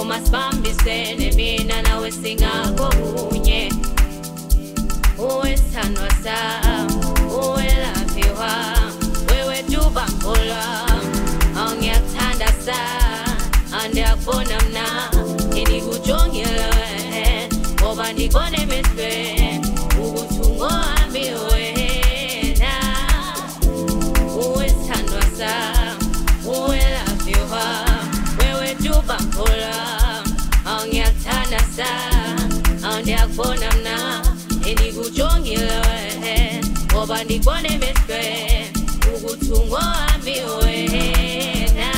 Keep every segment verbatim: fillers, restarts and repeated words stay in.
masibambisene mina nawe singakunye uwesithandwa sami uwelaviwa wewe dubambola angiyakuthanda sa andiyakubona mna inikujongile ngoba ndibone emehlweni ukuthi ungohambi wena uwesithandwa sami uwelaviwa wewe dubambola angiyakuthanda sa andiyakubona mna inikujongile ngoba ndibone emehlweni ukuthi ungohambi wena.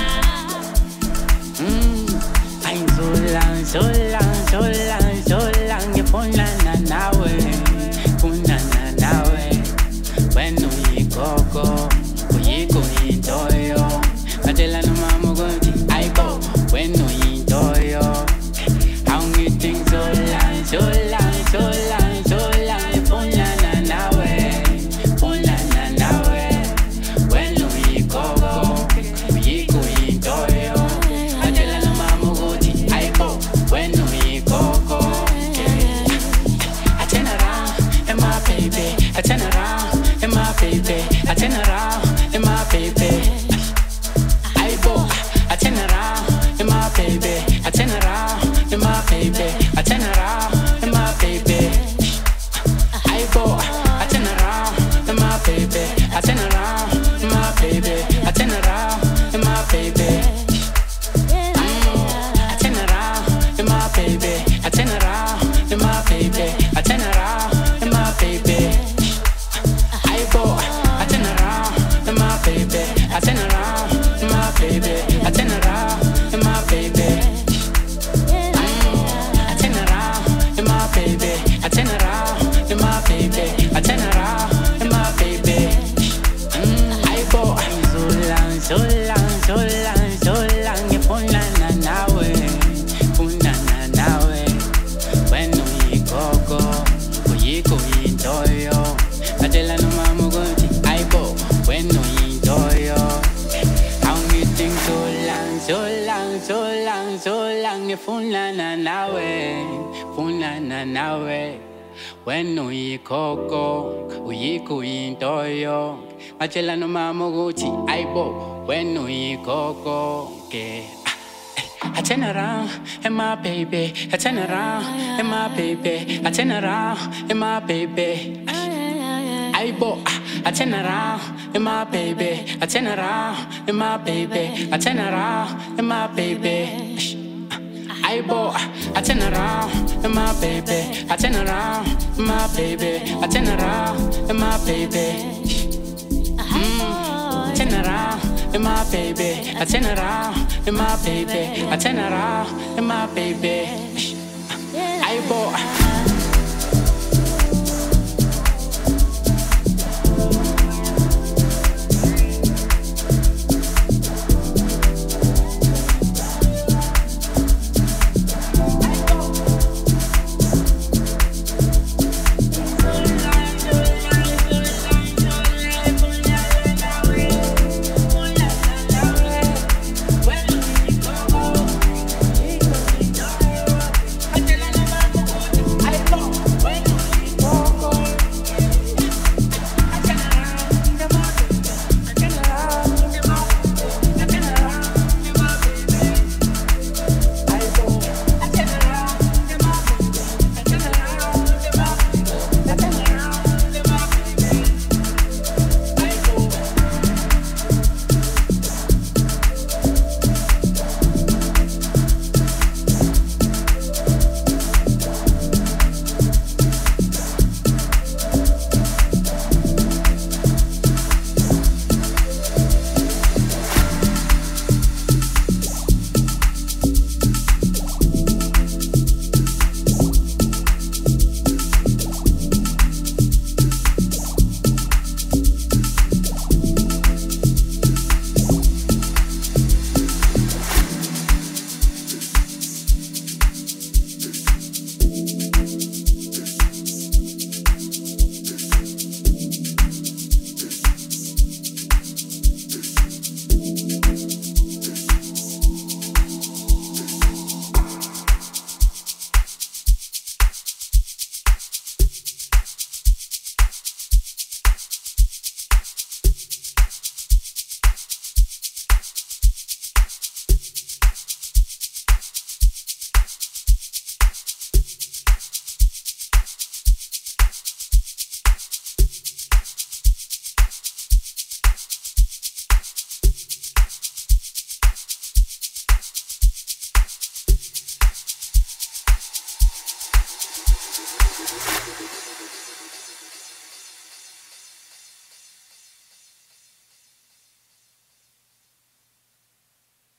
Mm, I'm so long, so long, so long, so long. You punana nawe, punana nawe. When you go go, you go intoyo. Adela no mama go di aibo. When you intoyo, how you think so long, so long, so long, so long. You punana nawe, punana nawe. When you go go, you go intoyo. When we go, go, yeah. I turn around, and my baby. I turn around, and my baby. I turn around, and my baby. I go, I turn around, and my baby. I turn around, and my baby. I turn around, and my baby. I go, I turn around, and my baby. I turn around, and my baby. I turn around, and my baby. Baby, I turn around in my baby. I turn around in my baby. I go, I turn around in my baby. I turn around in my baby. I turn around in my baby. I turn around in my baby. I turn around in my baby. I turn around in my baby. I go, I'm so long, so long, so long, so long. You phone na now. Adela no mama go di aibo when no intoyo. How you think so long, so long, so long, so long? You funana nawe, funana nawe. When no ikoko, uyiko intoyo. Adela no mama go di aibo when no ikoko ke. I turn around and my baby. I turn around and my baby. I turn around and my baby. I bo. I turn around and my baby. I turn around and my baby. I turn around and my baby. I bo. I turn around and my baby. I turn around and my baby. I turn around and my baby. Mm. Turn around. And my baby, I turn around, and my baby, I turn around, and my baby, I bought.